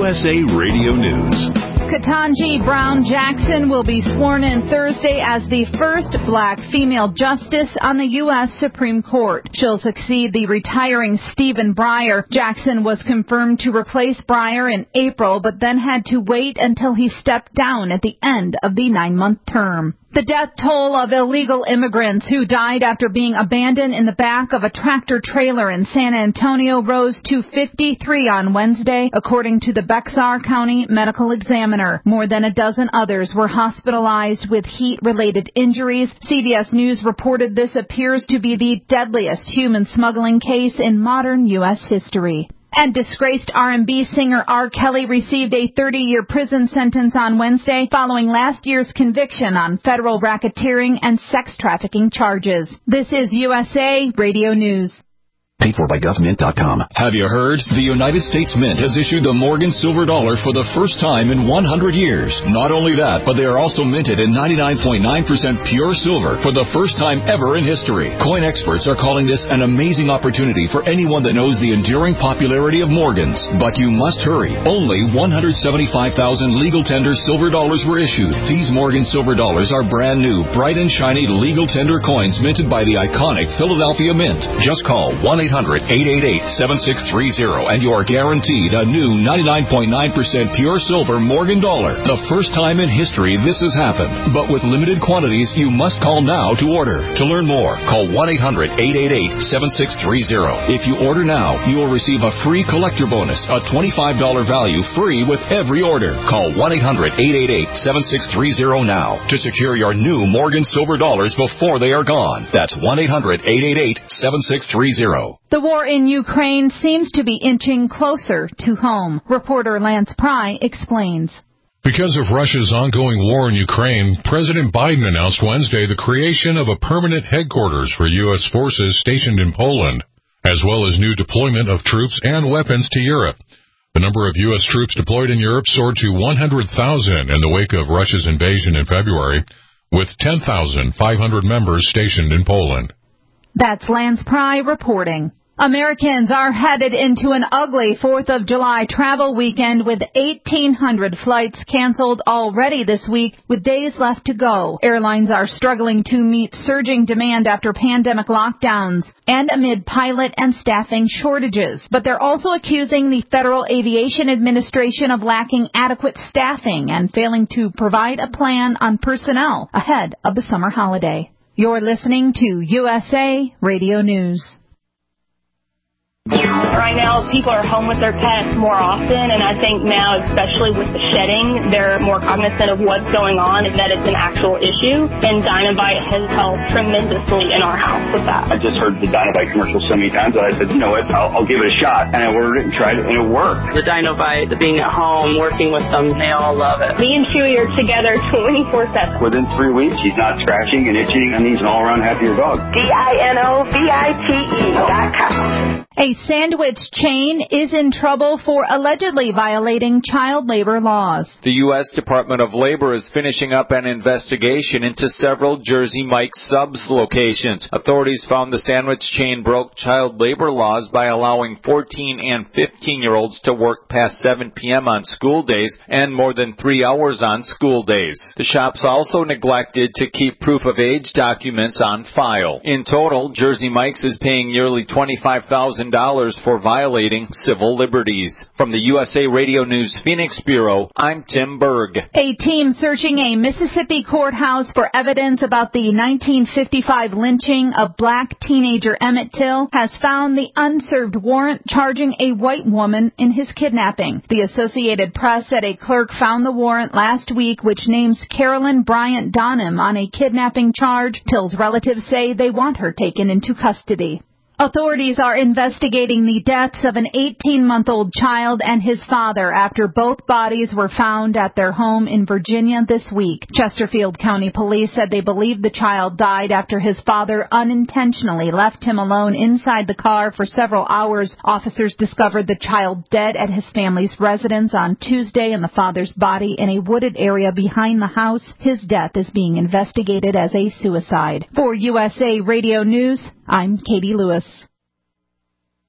USA Radio News. Ketanji Brown Jackson will be sworn in Thursday as the first black female justice on the U.S. Supreme Court. She'll succeed the retiring Stephen Breyer. Jackson was confirmed to replace Breyer in April, but then had to wait until he stepped down at the end of the 9-month term. The death toll of illegal immigrants who died after being abandoned in the back of a tractor-trailer in San Antonio rose to 53 on Wednesday, according to the Bexar County Medical Examiner. More than a dozen others were hospitalized with heat-related injuries. CBS News reported this appears to be the deadliest human smuggling case in modern U.S. history. And disgraced R&B singer R. Kelly received a 30-year prison sentence on Wednesday following last year's conviction on federal racketeering and sex trafficking charges. This is USA Radio News. Paid for by GovMint.com. Have you heard? The United States Mint has issued the Morgan Silver Dollar for the first time in 100 years. Not only that, but they are also minted in 99.9% pure silver for the first time ever in history. Coin experts are calling this an amazing opportunity for anyone that knows the enduring popularity of Morgans. But you must hurry. Only 175,000 legal tender silver dollars were issued. These Morgan Silver Dollars are brand new, bright and shiny legal tender coins minted by the iconic Philadelphia Mint. Just call 1-800-888-7630 and you are guaranteed a new 99.9% pure silver Morgan dollar. The first time in history this has happened. But with limited quantities, you must call now to order. To learn more, call 1-800-888-7630. If you order now, you will receive a free collector bonus, a $25 value free with every order. Call 1-800-888-7630 now to secure your new Morgan Silver Dollars before they are gone. That's 1-800-888-7630. The war in Ukraine seems to be inching closer to home. Reporter Lance Pry explains. Because of Russia's ongoing war in Ukraine, President Biden announced Wednesday the creation of a permanent headquarters for U.S. forces stationed in Poland, as well as new deployment of troops and weapons to Europe. The number of U.S. troops deployed in Europe soared to 100,000 in the wake of Russia's invasion in February, with 10,500 members stationed in Poland. That's Lance Pry reporting. Americans are headed into an ugly 4th of July travel weekend with 1,800 flights canceled already this week with days left to go. Airlines are struggling to meet surging demand after pandemic lockdowns and amid pilot and staffing shortages. But they're also accusing the Federal Aviation Administration of lacking adequate staffing and failing to provide a plan on personnel ahead of the summer holiday. You're listening to USA Radio News. Right now, people are home with their pets more often, and I think now, especially with the shedding, they're more cognizant of what's going on and that it's an actual issue, and Dinovite has helped tremendously in our house with that. I just heard the Dinovite commercial so many times that I said, you know what, I'll give it a shot, and I ordered it and tried it, and it worked. The Dinovite, being at home, working with them, they all love it. Me and Chewy are together 24/7. Within 3 weeks, he's not scratching and itching, and he's an all-around happier dog. DINOVITE.com. A sandwich chain is in trouble for allegedly violating child labor laws. The U.S. Department of Labor is finishing up an investigation into several Jersey Mike's Subs locations. Authorities found the sandwich chain broke child labor laws by allowing 14 and 15-year-olds to work past 7 p.m. on school days and more than 3 hours on school days. The shops also neglected to keep proof of age documents on file. In total, Jersey Mike's is paying nearly $25,000 for violating civil liberties. From the USA Radio News Phoenix Bureau, I'm Tim Berg. A team searching a Mississippi courthouse for evidence about the 1955 lynching of black teenager Emmett Till has found the unserved warrant charging a white woman in his kidnapping. The Associated Press said a clerk found the warrant last week, which names Carolyn Bryant Donham on a kidnapping charge. Till's relatives say they want her taken into custody. Authorities are investigating the deaths of an 18-month-old child and his father after both bodies were found at their home in Virginia this week. Chesterfield County Police said they believe the child died after his father unintentionally left him alone inside the car for several hours. Officers discovered the child dead at his family's residence on Tuesday and the father's body in a wooded area behind the house. His death is being investigated as a suicide. For USA Radio News, I'm Katie Lewis.